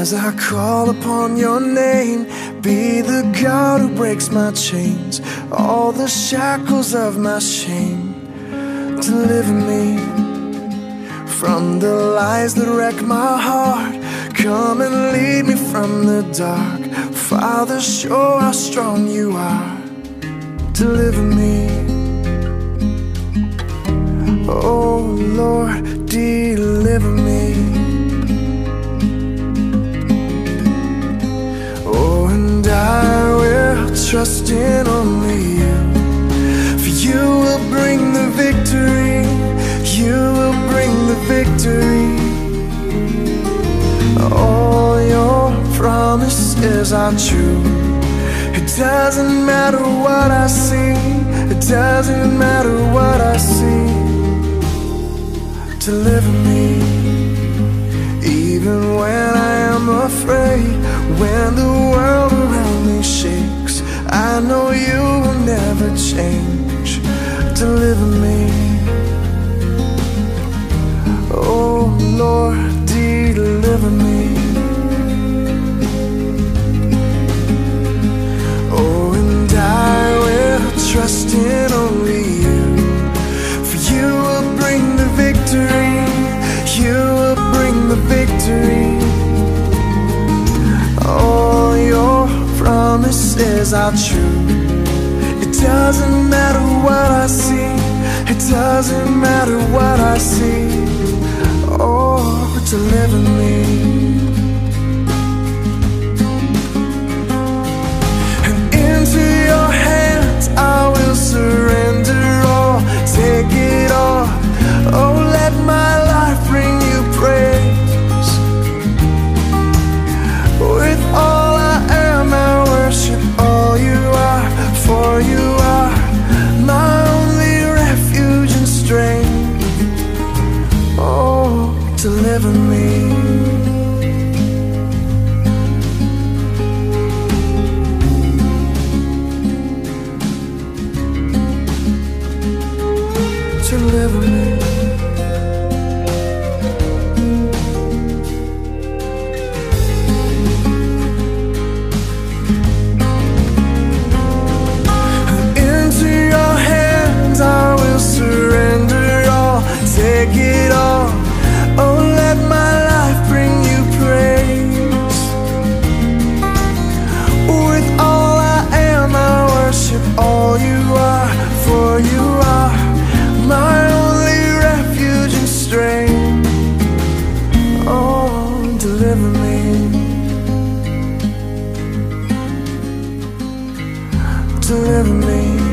as I call upon your name. Be the God who breaks my chains, all the shackles of my shame. Deliver me from the lies that wreck my heart. Come and lead me from the dark. Father, show how strong you are. Deliver me. Oh Lord, deliver me. Oh, and I will trust in only you. For you will bring the victory. You will bring the victory. All your promises are true. It doesn't matter what I see. It doesn't matter what I see. Deliver me, even when I am afraid. When the world around me shakes, I know you will never change. Deliver me. Oh Lord, deliver me. Oh, and I will trust in only you. For you will bring the victory. You will bring the victory. All your promises are true. It doesn't matter what I see. It doesn't matter what I see. Oh, deliver me. And into your hands I will surrender all. Take it all. Oh, let my life bring you praise. With all I am, I worship all you are. For you are my only refuge and strength. Oh, deliver me. Deliver me. Into your hands I will surrender all. Take it all. Oh, let my life bring you praise. With all I am, I worship all you are. For you are my only refuge and strength. Oh, deliver me. Deliver me.